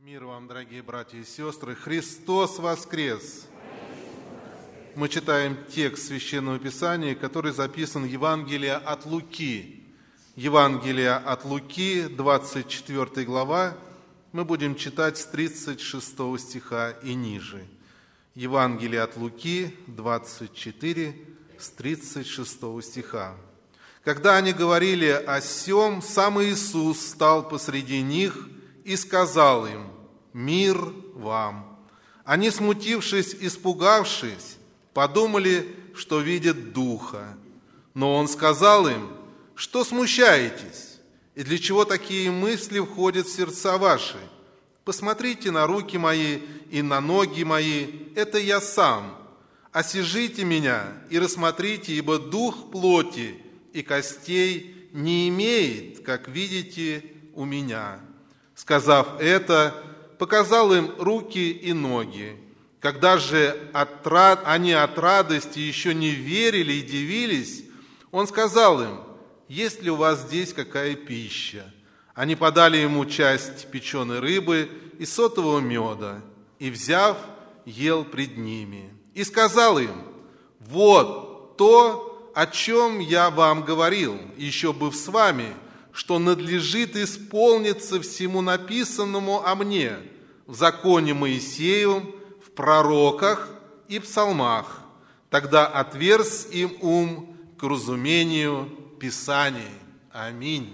Мир вам, дорогие братья и сестры! Христос воскрес! Мы читаем текст Священного Писания, который записан в Евангелии от Луки. Евангелие от Луки, 24 глава. Мы будем читать с 36 стиха и ниже. Евангелие от Луки, 24, с 36 стиха. Когда они говорили о сем, сам Иисус стал посреди них и сказал им: «Мир вам». Они, смутившись, испугавшись, подумали, что видят Духа. Но Он сказал им: «Что смущаетесь? И для чего такие мысли входят в сердца ваши? Посмотрите на руки мои и на ноги мои, это я сам. Осижите меня и рассмотрите, ибо дух плоти и костей не имеет, как видите, у меня». Сказав это, показал им руки и ноги. Когда же они от радости еще не верили и дивились, Он сказал им: «Есть ли у вас здесь какая пища?» Они подали Ему часть печеной рыбы и сотового меда, и, взяв, ел пред ними. И сказал им: «Вот то, о чем я вам говорил, еще быв с вами, что надлежит исполниться всему написанному о мне в законе Моисеевом, в пророках и псалмах». Тогда отверз им ум к разумению Писаний. Аминь.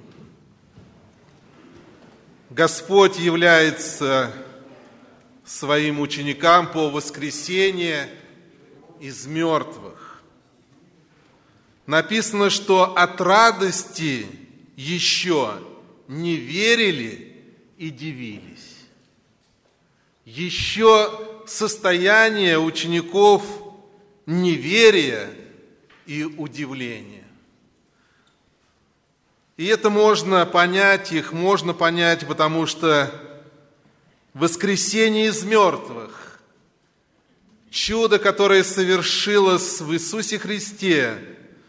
Господь является своим ученикам по воскресенье из мертвых. Написано, что от радости еще не верили и дивились. Еще состояние учеников неверия и удивления. И это можно понять, потому что воскресение из мертвых, чудо, которое совершилось в Иисусе Христе,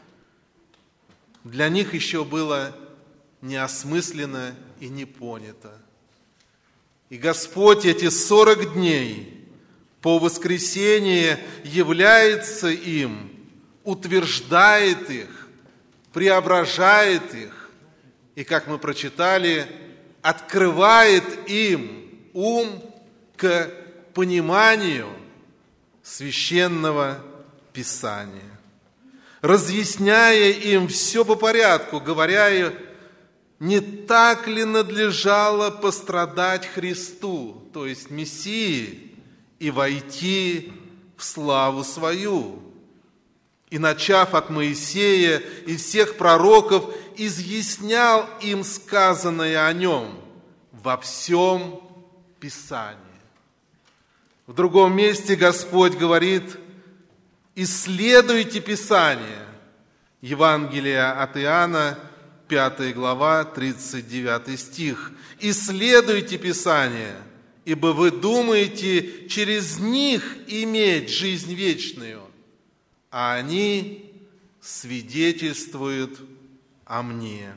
для них еще было неосмысленно и не понято. И Господь эти 40 дней по воскресенье является им, утверждает их, преображает их, и, как мы прочитали, открывает им ум к пониманию Священного Писания, разъясняя им все по порядку, говоря: не так ли надлежало пострадать Христу, то есть Мессии, и войти в славу свою? И, начав от Моисея и всех пророков, изъяснял им сказанное о нем во всем Писании. В другом месте Господь говорит: исследуйте Писание. Евангелие от Иоанна, 5 глава, 39 стих. Исследуйте Писание, ибо вы думаете через них иметь жизнь вечную, а они свидетельствуют о мне.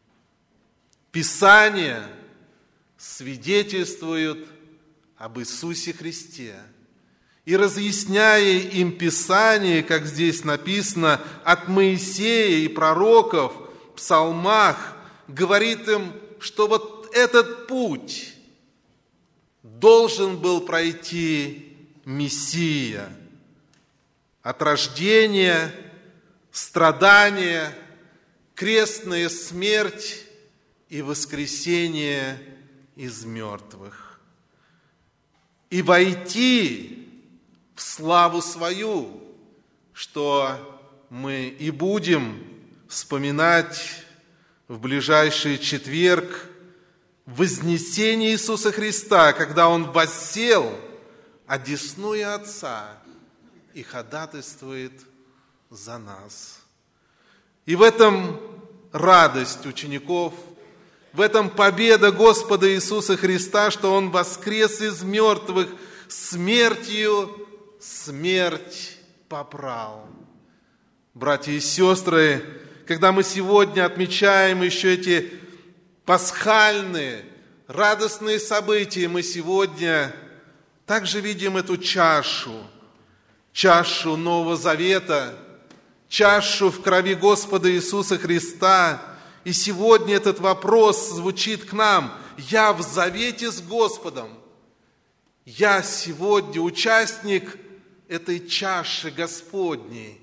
Писание свидетельствует об Иисусе Христе. И, разъясняя им Писание, как здесь написано, от Моисея и пророков, в псалмах, говорит им, что вот этот путь должен был пройти Мессия. От рождения, страдания, крестная смерть и воскресение из мертвых. И войти в славу свою, что мы и будем вспоминать в ближайший четверг, вознесение Иисуса Христа, когда Он воссел одесную Отца и ходатайствует за нас. И в этом радость учеников, в этом победа Господа Иисуса Христа, что Он воскрес из мертвых, смертью смерть попрал. Братья и сестры, когда мы сегодня отмечаем еще эти пасхальные, радостные события, мы сегодня также видим эту чашу Нового Завета, чашу в крови Господа Иисуса Христа. И сегодня этот вопрос звучит к нам: я в завете с Господом. Я сегодня участник этой чаши Господней.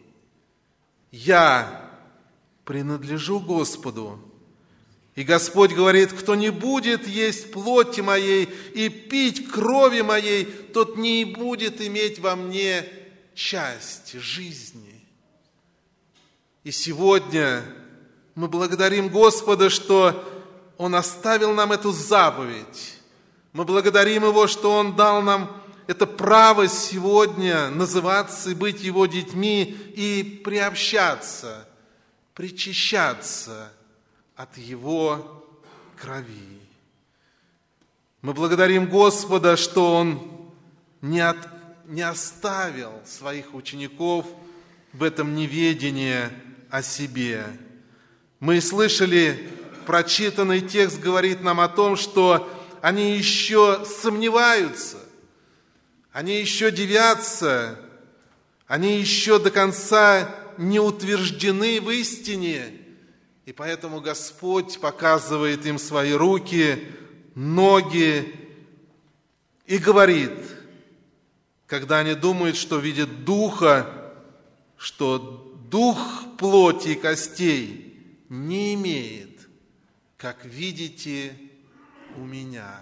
Я принадлежу Господу. И Господь говорит: кто не будет есть плоти моей и пить крови моей, тот не будет иметь во мне части жизни. И сегодня мы благодарим Господа, что Он оставил нам эту заповедь. Мы благодарим Его, что Он дал нам это право сегодня называться и быть Его детьми и приобщаться, причащаться от Его крови. Мы благодарим Господа, что Он не оставил своих учеников в этом неведении о себе. Мы слышали, прочитанный текст говорит нам о том, что они еще сомневаются, они еще дивятся, они еще до конца не утверждены в истине. И поэтому Господь показывает им свои руки, ноги и говорит, когда они думают, что видят Духа, что Дух плоти и костей не имеет, как видите у меня.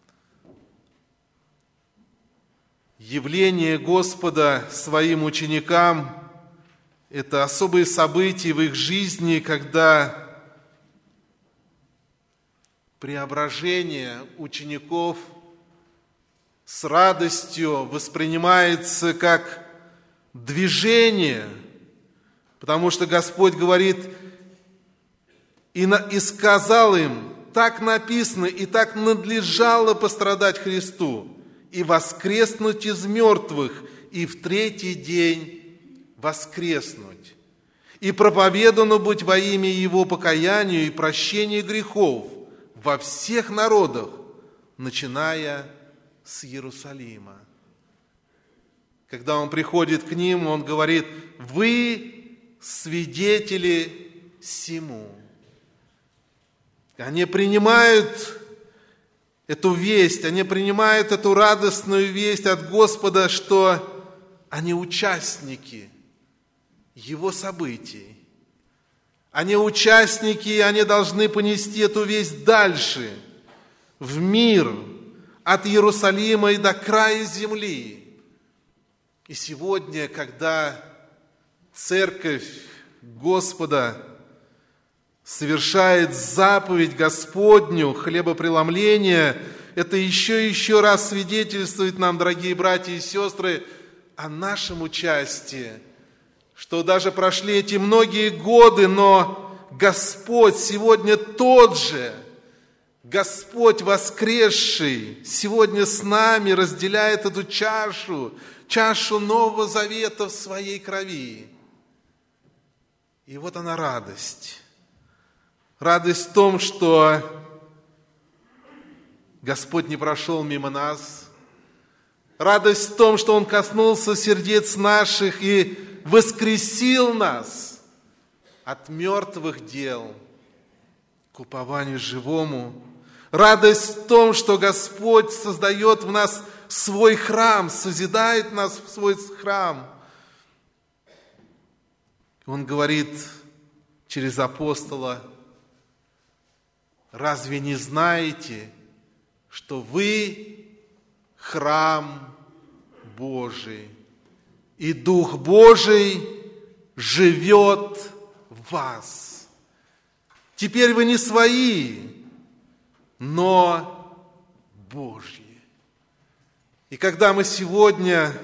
Явление Господа своим ученикам – это особые события в их жизни, когда преображение учеников с радостью воспринимается как движение, потому что Господь говорит: и сказал им, так написано, и так надлежало пострадать Христу, и воскреснуть из мертвых, и в третий день воскреснуть, и проповедано быть во имя Его покаянию и прощению грехов во всех народах, начиная с Иерусалима. Когда Он приходит к ним, Он говорит: вы свидетели сему. Они принимают эту весть, они принимают эту радостную весть от Господа, что они участники Его событий. Они участники, и они должны понести эту весть дальше, в мир, от Иерусалима и до края земли. И сегодня, когда Церковь Господа совершает заповедь Господню, хлебопреломление, это еще раз свидетельствует нам, дорогие братья и сестры, о нашем участии, что даже прошли эти многие годы, но Господь сегодня тот же, Господь воскресший, сегодня с нами разделяет эту чашу Нового Завета в своей крови. И вот она радость. Радость в том, что Господь не прошел мимо нас. Радость в том, что Он коснулся сердец наших и воскресил нас от мертвых дел к упованию живому. Радость в том, что Господь создает в нас свой храм, созидает нас в свой храм. Он говорит через апостола: разве не знаете, что вы храм Божий, и Дух Божий живет в вас? Теперь вы не свои, но Божьи. И когда мы сегодня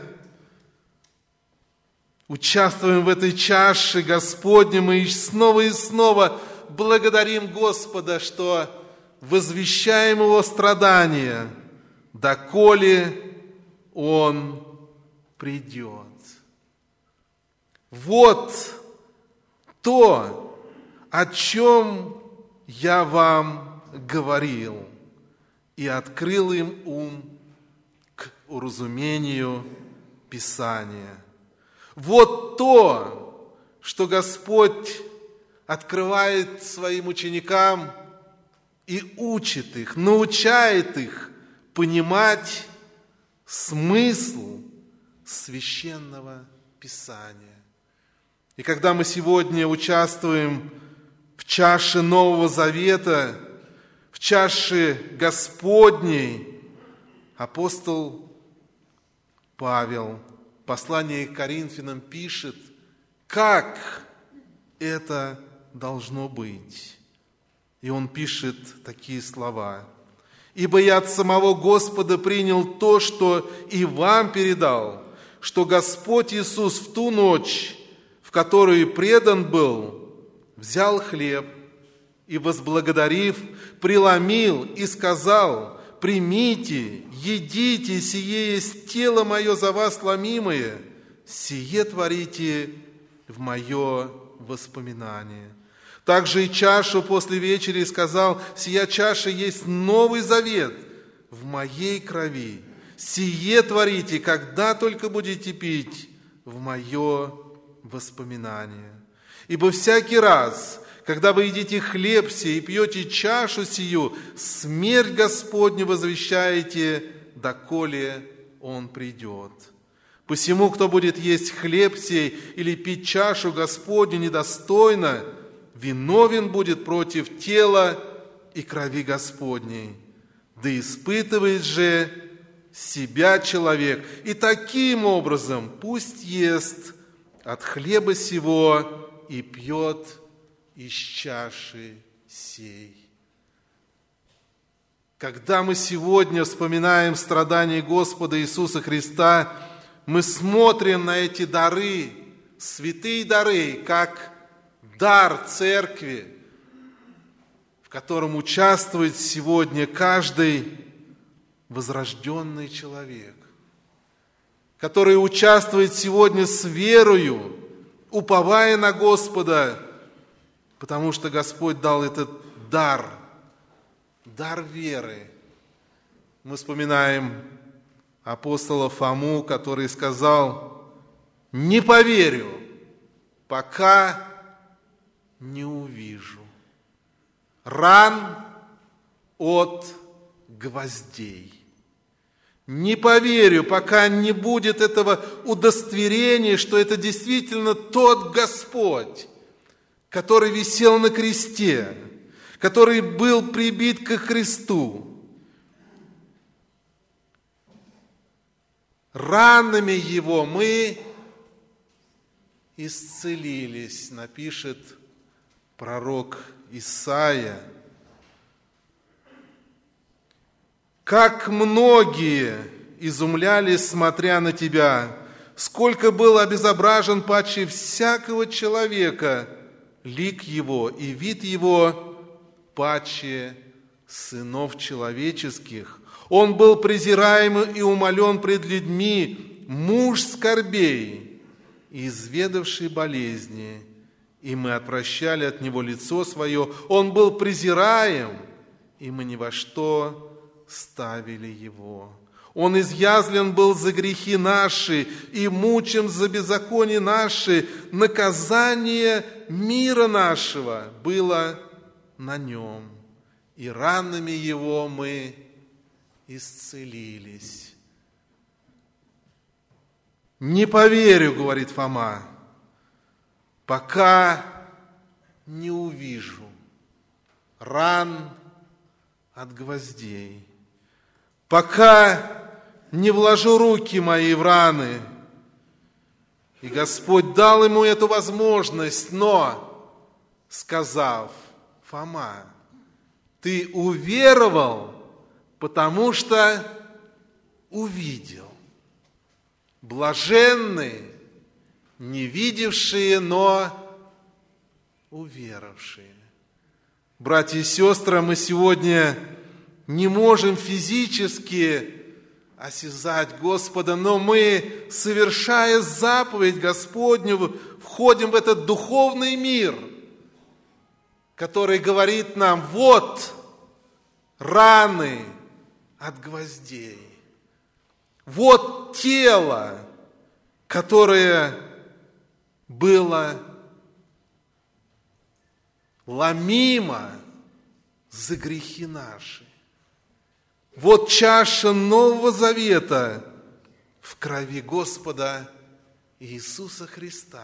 участвуем в этой чаше Господней, мы снова и снова благодарим Господа, что возвещаем Его страдания, доколе Он придет. Вот то, о чем я вам говорил. и открыл им ум к уразумению Писания». Вот то, что Господь открывает своим ученикам и учит их, научает их понимать смысл Священного Писания. И когда мы сегодня участвуем в чаше Нового Завета, в чаше Господней, апостол Павел в послании к Коринфянам пишет, как это должно быть. И он пишет такие слова: «Ибо я от самого Господа принял то, что и вам передал, что Господь Иисус в ту ночь, в которую предан был, взял хлеб и, возблагодарив, преломил и сказал: примите, едите, сие есть тело мое за вас ломимое, сие творите в мое воспоминание. Также и чашу после вечери сказал: сия чаша есть новый завет в моей крови, сие творите, когда только будете пить, в мое воспоминание. Ибо всякий раз, когда вы едите хлеб сей и пьете чашу сию, смерть Господню возвещаете, доколе Он придет. Посему, кто будет есть хлеб сей или пить чашу Господню недостойно, виновен будет против тела и крови Господней. Да испытывает же себя человек, и таким образом пусть ест от хлеба сего и пьет из чаши сей». Когда мы сегодня вспоминаем страдания Господа Иисуса Христа, мы смотрим на эти дары, святые дары, как дар церкви, в котором участвует сегодня каждый возрожденный человек, который участвует сегодня с верою, уповая на Господа, потому что Господь дал этот дар веры. Мы вспоминаем апостола Фому, который сказал: «Не поверю, пока не увижу ран от гвоздей. Не поверю, пока не будет этого удостоверения, что это действительно тот Господь, который висел на кресте, который был прибит ко Христу. Ранами Его мы исцелились», напишет пророк Исаия. «Как многие изумлялись, смотря на Тебя, сколько был обезображен паче всякого человека лик его и вид его паче сынов человеческих. Он был презираем и умолен пред людьми, муж скорбей, изведавший болезни, и мы отвращали от него лицо свое. Он был презираем, и мы ни во что ставили его. Он изъязлен был за грехи наши и мучим за беззаконие наши. Наказание мира нашего было на нем, и ранами его мы исцелились». «Не поверю, — говорит Фома, — пока не увижу ран от гвоздей, пока не вложу руки мои в раны». И Господь дал ему эту возможность, но, сказав: «Фома, ты уверовал, потому что увидел. Блаженны не видевшие, но уверовавшие». Братья и сестры, мы сегодня не можем физически осязать Господа, но мы, совершая заповедь Господню, входим в этот духовный мир, который говорит нам: вот раны от гвоздей. Вот тело, которое было ломимо за грехи наши. Вот чаша Нового Завета в крови Господа Иисуса Христа.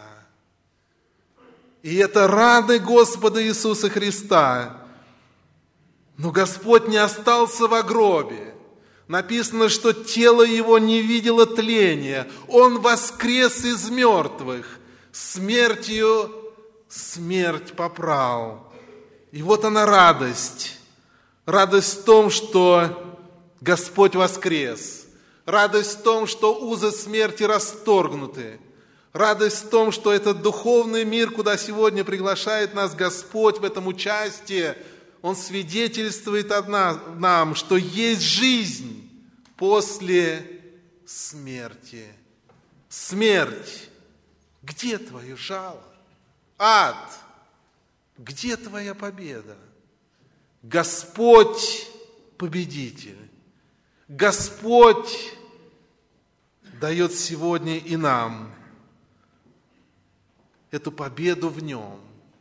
И это раны Господа Иисуса Христа. Но Господь не остался в гробе. Написано, что тело Его не видело тления. Он воскрес из мертвых. Смертью смерть попрал. И вот она радость. Радость в том, что Господь воскрес. Радость в том, что узы смерти расторгнуты. Радость в том, что этот духовный мир, куда сегодня приглашает нас Господь в этом участии, Он свидетельствует нам, что есть жизнь после смерти. Смерть, где твое жало? Ад, где твоя победа? Господь победитель. Господь дает сегодня и нам эту победу в Нем.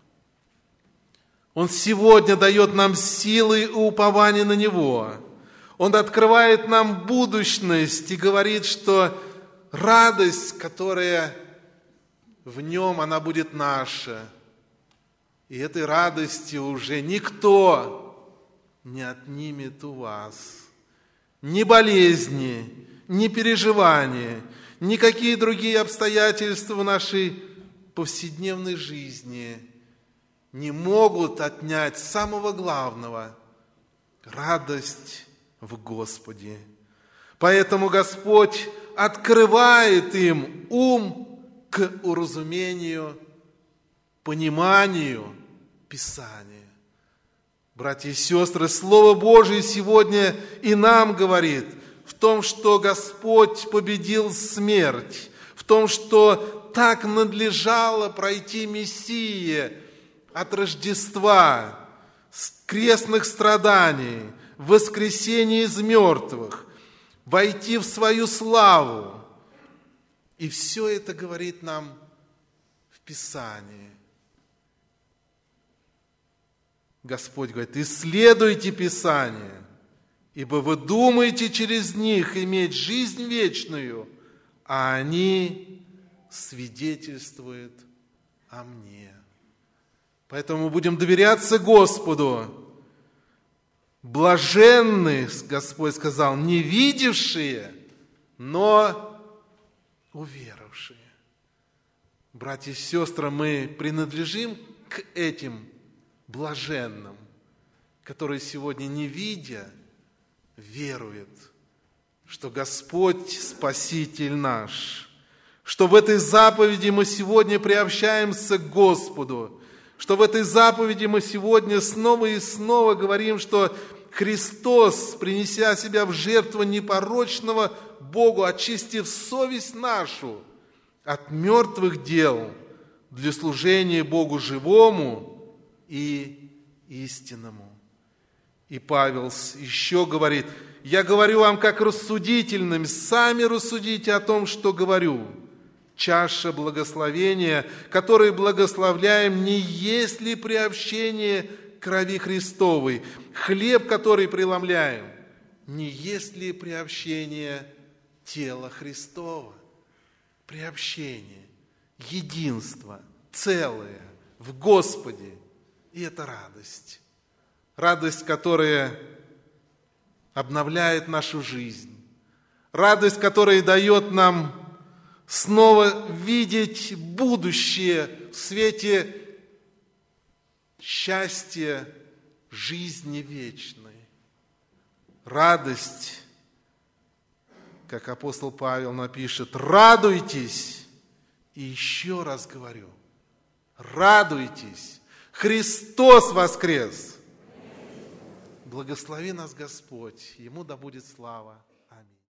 Он сегодня дает нам силы и упование на Него. Он открывает нам будущность и говорит, что радость, которая в Нем, она будет наша. И этой радости уже никто не отнимет у вас. Ни болезни, ни переживания, никакие другие обстоятельства в нашей повседневной жизни не могут отнять самого главного – радость в Господе. Поэтому Господь открывает им ум к уразумению, пониманию Писания. Братья и сестры, Слово Божие сегодня и нам говорит в том, что Господь победил смерть, в том, что так надлежало пройти Мессии от Рождества, с крестных страданий, воскресения из мертвых, войти в свою славу. И все это говорит нам в Писании. Господь говорит: исследуйте Писание, ибо вы думаете через них иметь жизнь вечную, а они свидетельствует о мне. Поэтому будем доверяться Господу. Блаженны, Господь сказал, не видевшие, но уверовавшие. Братья и сестры, мы принадлежим к этим блаженным, которые сегодня, не видя, веруют, что Господь Спаситель наш, что в этой заповеди мы сегодня приобщаемся к Господу, что в этой заповеди мы сегодня снова и снова говорим, что Христос, принеся себя в жертву непорочного Богу, очистив совесть нашу от мертвых дел для служения Богу живому и истинному. И Павел еще говорит: «Я говорю вам как рассудительным, сами рассудите о том, что говорю. Чаша благословения, которой благословляем, не есть ли приобщение крови Христовой? Хлеб, который преломляем, не есть ли приобщение тела Христова?» Приобщение, единство, целое в Господе. И это радость. Радость, которая обновляет нашу жизнь. Радость, которая дает нам снова видеть будущее в свете счастья жизни вечной. Радость, как апостол Павел напишет: радуйтесь, и еще раз говорю, радуйтесь, Христос воскрес! Благослови нас Господь, Ему да будет слава.